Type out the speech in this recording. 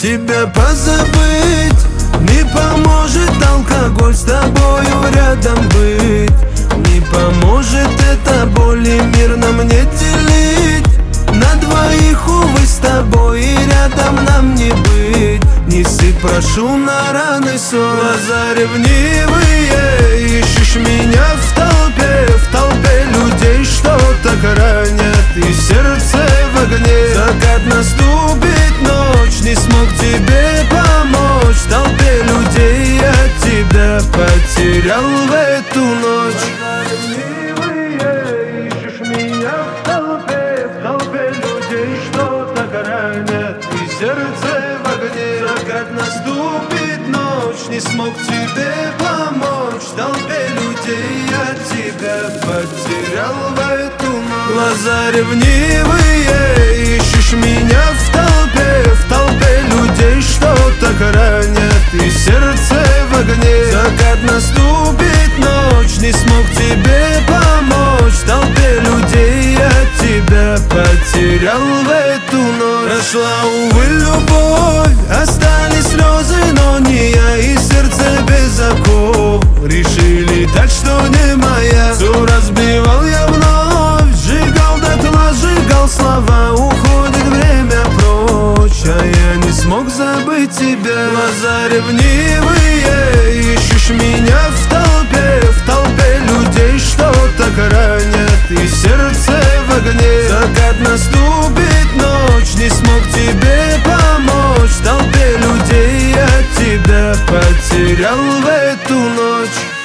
Тебя позабыть не поможет алкоголь, с тобою рядом быть. Не поможет эта боль и мирно мне делить. На двоих, увы, с тобой и рядом нам не быть. Не сыпь, прошу, на раны сон. Глаза ревнивые, ищешь меня в толпе людей, что так ранят, и сердце в огне. Закат наступит, ночь, не смог тебе помочь. В толпе людей я тебя потерял в эту ночь. Ищешь меня в толпе людей, что так ранят, и сердце в огне. Закат наступит, ночь, не смог тебе помочь. В толпе людей я тебя потерял в эту ночь. Глаза ревнивые, ищешь меня в толпе людей, что так ранят, и сердце в огне. Закат наступит, ночь, не смог тебе помочь. В толпе людей я тебя потерял в эту ночь. Прошла, увы, любовь, остались слезы, но не я, и сердце без оков. Решили так, что не моя. Все разбивал я вновь, сжигал дотла, сжигал слова. Уходит время прочь, а я не смог забыть тебя. Глаза ревнивые, ищешь меня в толпе людей, что так ранят, и сердце в огне. Закат наступит, ночь, не смог тебе помочь. В толпе людей я тебя потерял в эту ночь.